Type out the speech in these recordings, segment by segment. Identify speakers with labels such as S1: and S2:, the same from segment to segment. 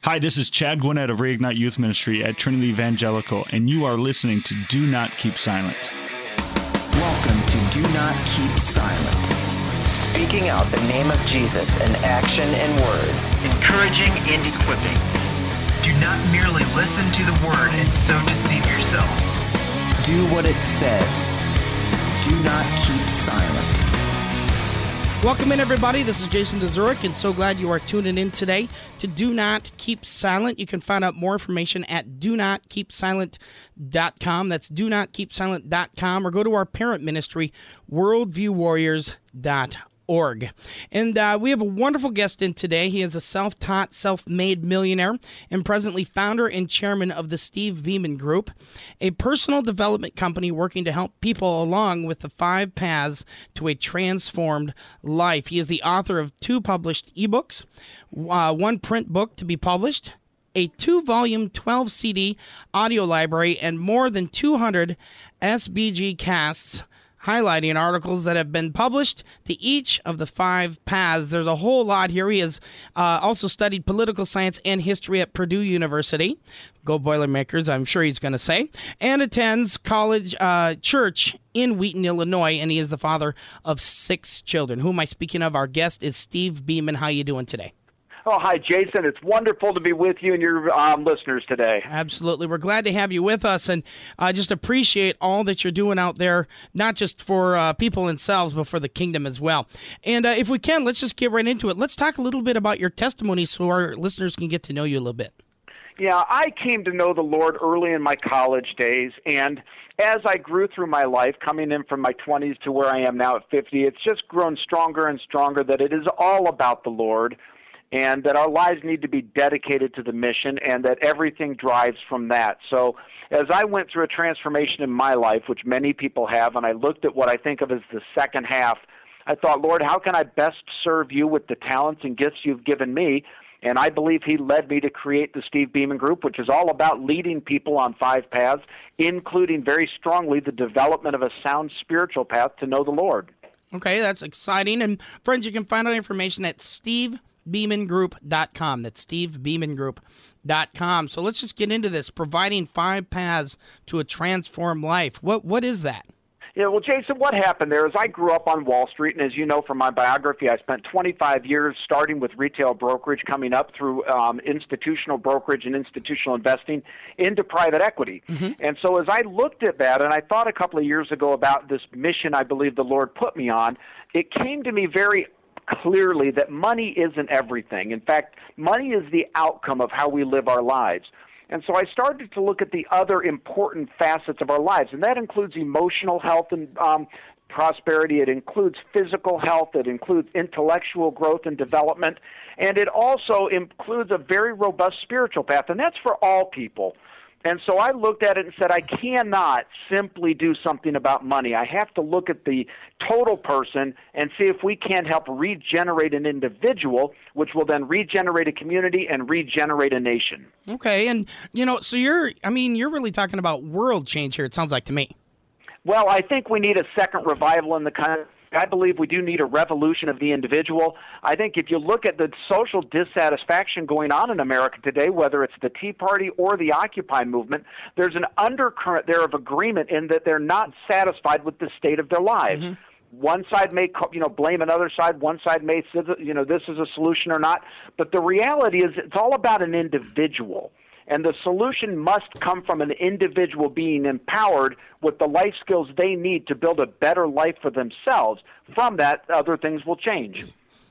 S1: Hi, this is Chad Gwinnett of Reignite Youth Ministry at Trinity Evangelical, and you are listening to Do Not Keep Silent.
S2: Welcome to Do Not Keep Silent.
S3: Speaking out the name of Jesus in action and word. Encouraging and equipping.
S4: Do not merely listen to the word and so deceive yourselves.
S2: Do what it says. Do not keep silent.
S5: Welcome in, everybody. This is Jason DeZurek, and so glad you are tuning in today to Do Not Keep Silent. You can find out more information at donotkeepsilent.com. That's donotkeepsilent.com, or go to our parent ministry, worldviewwarriors.org. And we have a wonderful guest in today. He is a self-taught, self-made millionaire and presently founder and chairman of the Steve Beeman Group, a personal development company working to help people along with the 5 paths to a transformed life. He is the author of 2 published ebooks, 1 print book to be published, a 2-volume, 12-CD audio library, and more than 200 SBG casts highlighting articles that have been published to each of the 5 paths. There's a whole lot here. He has also studied political science and history at Purdue University. Go Boilermakers, I'm sure he's going to say. And attends college church in Wheaton, Illinois, and he is the father of 6 children. Who am I speaking of? Our guest is Steve Beeman. How you doing today?
S6: Oh, hi, Jason. It's wonderful to be with you and your listeners today.
S5: Absolutely. We're glad to have you with us, and I just appreciate all that you're doing out there, not just for people themselves, but for the kingdom as well. And if we can, let's just get right into it. Let's talk a little bit about your testimony so our listeners can get to know you a little bit.
S6: Yeah, I came to know the Lord early in my college days, and as I grew through my life, coming in from my 20s to where I am now at 50, it's just grown stronger and stronger that it is all about the Lord, and that our lives need to be dedicated to the mission, and that everything drives from that. So as I went through a transformation in my life, which many people have, and I looked at what I think of as the second half, I thought, Lord, how can I best serve you with the talents and gifts you've given me? And I believe he led me to create the Steve Beeman Group, which is all about leading people on 5 paths, including very strongly the development of a sound spiritual path to know the Lord.
S5: Okay, that's exciting. And friends, you can find out information at stevebeemangroup.com. That's stevebeemangroup.com. So let's just get into this, providing 5 paths to a transformed life. What is that?
S6: Yeah, well, Jason, what happened there is I grew up on Wall Street, and as you know from my biography, I spent 25 years starting with retail brokerage, coming up through institutional brokerage and institutional investing into private equity. Mm-hmm. And so as I looked at that, and I thought a couple of years ago about this mission I believe the Lord put me on, it came to me very clearly that money isn't everything. In fact, money is the outcome of how we live our lives. And so I started to look at the other important facets of our lives, and that includes emotional health and prosperity. It includes physical health. It includes intellectual growth and development. And it also includes a very robust spiritual path, and that's for all people. And so I looked at it and said, I cannot simply do something about money. I have to look at the total person and see if we can't help regenerate an individual, which will then regenerate a community and regenerate a nation.
S5: Okay, and so you're really talking about world change here, it sounds like to me.
S6: Well, I think we need a second revival in the country. I believe we do need a revolution of the individual. I think if you look at the social dissatisfaction going on in America today, whether it's the Tea Party or the Occupy movement, there's an undercurrent there of agreement in that they're not satisfied with the state of their lives. Mm-hmm. One side may, blame another side. One side may say, this is a solution or not. But the reality is it's all about an individual. And the solution must come from an individual being empowered with the life skills they need to build a better life for themselves. From that, other things will change.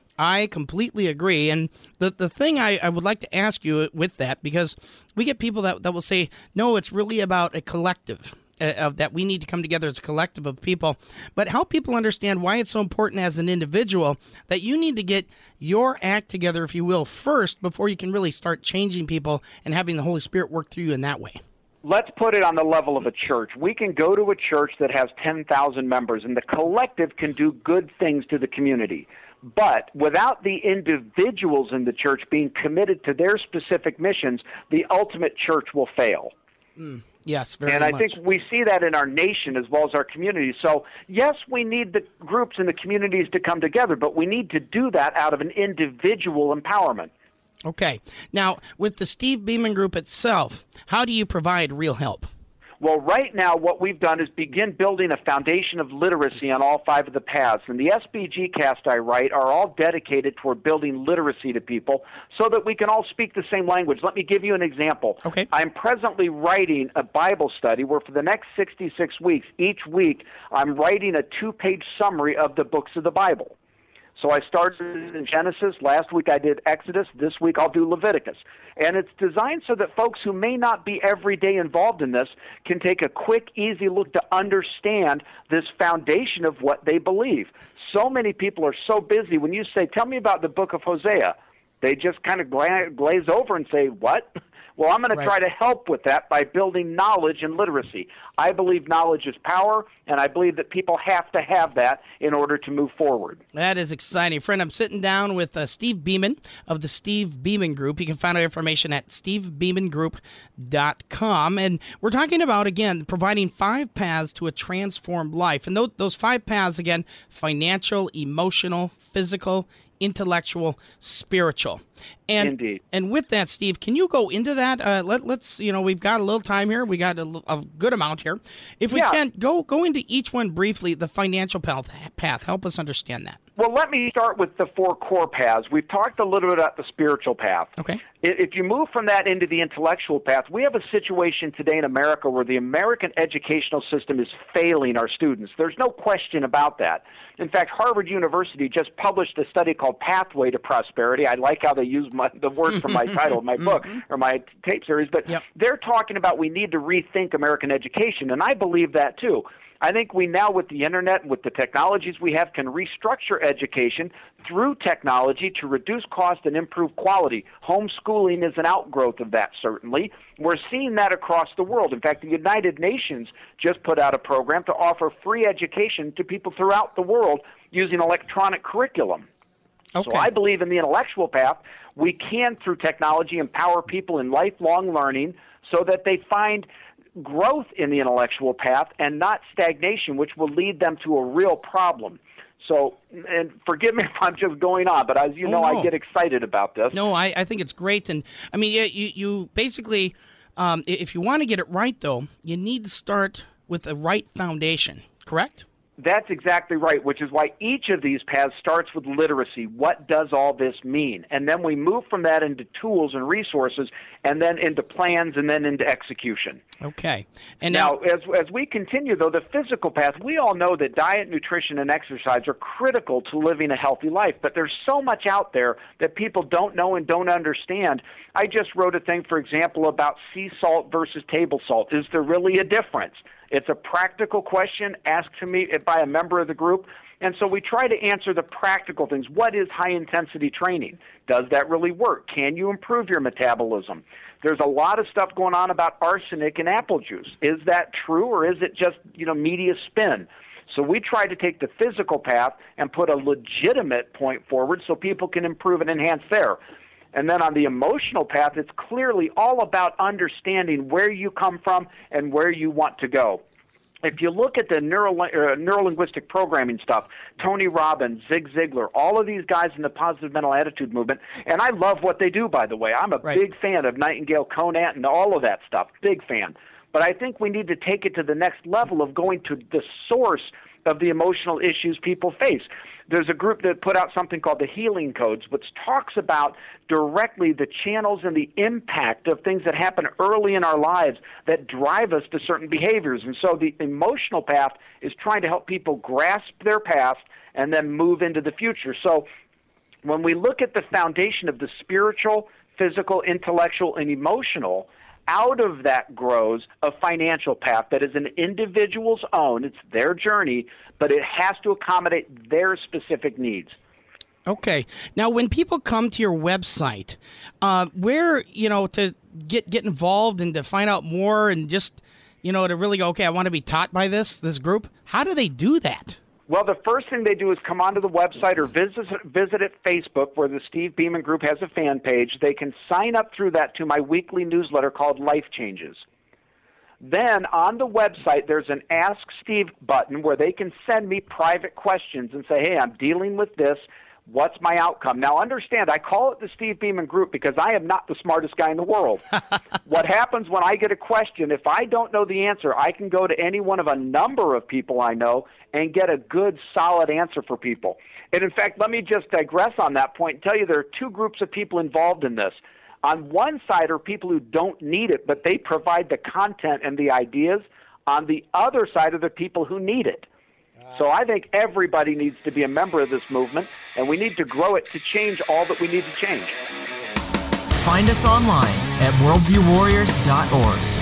S5: I completely agree. And the thing I would like to ask you with that, because we get people that will say, no, it's really about a collective. That we need to come together as a collective of people, but help people understand why it's so important as an individual that you need to get your act together, if you will, first before you can really start changing people and having the Holy Spirit work through you in that way.
S6: Let's put it on the level of a church. We can go to a church that has 10,000 members, and the collective can do good things to the community. But without the individuals in the church being committed to their specific missions, the ultimate church will fail.
S5: Yes, very
S6: much. And I think we see that in our nation as well as our community. So, yes, we need the groups and the communities to come together, but we need to do that out of an individual empowerment.
S5: Okay. Now, with the Steve Beeman Group itself, how do you provide real help?
S6: Well, right now, what we've done is begin building a foundation of literacy on all 5 of the paths. And the SBG cast I write are all dedicated toward building literacy to people so that we can all speak the same language. Let me give you an example.
S5: Okay.
S6: I'm presently writing a Bible study where for the next 66 weeks, each week, I'm writing a 2-page summary of the books of the Bible. So I started in Genesis. Last week I did Exodus. This week I'll do Leviticus. And it's designed so that folks who may not be every day involved in this can take a quick, easy look to understand this foundation of what they believe. So many people are so busy. When you say, tell me about the book of Hosea, they just kind of glaze over and say, what? Well, I'm going to try to help with that by building knowledge and literacy. I believe knowledge is power, and I believe that people have to have that in order to move forward.
S5: That is exciting. Friend, I'm sitting down with Steve Beeman of the Steve Beeman Group. You can find out information at stevebeemangroup.com. And we're talking about, again, providing 5 paths to a transformed life. And those 5 paths, again, financial, emotional, physical, intellectual, spiritual. And,
S6: Indeed.
S5: And with that, Steve, can you go into that? Let's, we've got a little time here. We got a good amount here. If we can, go into each one briefly, the financial path. Help us understand that.
S6: Well, let me start with the 4 core paths. We've talked a little bit about the spiritual path.
S5: Okay.
S6: If you move from that into the intellectual path, we have a situation today in America where the American educational system is failing our students. There's no question about that. In fact, Harvard University just published a study called Pathway to Prosperity. I like how they use the word from my title of my book or my tape series, but they're talking about we need to rethink American education, and I believe that too. I think we now, with the internet and with the technologies we have, can restructure education through technology to reduce cost and improve quality. Homeschooling is an outgrowth of that, certainly. We're seeing that across the world. In fact, the United Nations just put out a program to offer free education to people throughout the world using electronic curriculum.
S5: Okay.
S6: So I believe in the intellectual path, we can, through technology, empower people in lifelong learning so that they find growth in the intellectual path and not stagnation, which will lead them to a real problem. So, and forgive me if I'm just going on, but as you know, I get excited about this.
S5: No, I think it's great. And, I mean, you basically, if you want to get it right, though, you need to start with the right foundation, correct?
S6: That's exactly right, which is why each of these paths starts with literacy. What does all this mean? And then we move from that into tools and resources, and then into plans, and then into execution.
S5: Okay. And
S6: now as we continue, though, the physical path, we all know that diet, nutrition, and exercise are critical to living a healthy life, but there's so much out there that people don't know and don't understand. I just wrote a thing, for example, about sea salt versus table salt. Is there really a difference? It's a practical question asked to me by a member of the group, and so we try to answer the practical things. What is high-intensity training? Does that really work? Can you improve your metabolism? There's a lot of stuff going on about arsenic in apple juice. Is that true, or is it just, media spin? So we try to take the physical path and put a legitimate point forward so people can improve and enhance there. And then on the emotional path, it's clearly all about understanding where you come from and where you want to go. If you look at the neuro-linguistic programming stuff, Tony Robbins, Zig Ziglar, all of these guys in the positive mental attitude movement, and I love what they do, by the way. I'm a big fan of Nightingale, Conant, and all of that stuff, big fan. But I think we need to take it to the next level of going to the source of the emotional issues people face. There's a group that put out something called the Healing Codes, which talks about directly the channels and the impact of things that happen early in our lives that drive us to certain behaviors. And so the emotional path is trying to help people grasp their past and then move into the future. So when we look at the foundation of the spiritual, physical, intellectual, and emotional, out of that grows a financial path that is an individual's own. It's their journey, but it has to accommodate their specific needs.
S5: Okay. Now, when people come to your website, where, to get involved and to find out more and just, to really go, okay, I want to be taught by this group, how do they do that?
S6: Well, the first thing they do is come onto the website or visit at Facebook, where the Steve Beeman Group has a fan page. They can sign up through that to my weekly newsletter called Life Changes. Then on the website, there's an Ask Steve button where they can send me private questions and say, hey, I'm dealing with this. What's my outcome? Now, understand, I call it the Steve Beeman Group because I am not the smartest guy in the world. What happens when I get a question, if I don't know the answer, I can go to any one of a number of people I know and get a good, solid answer for people. And, in fact, let me just digress on that point and tell you there are two groups of people involved in this. On one side are people who don't need it, but they provide the content and the ideas. On the other side are the people who need it. So I think everybody needs to be a member of this movement, and we need to grow it to change all that we need to change.
S4: Find us online at worldviewwarriors.org.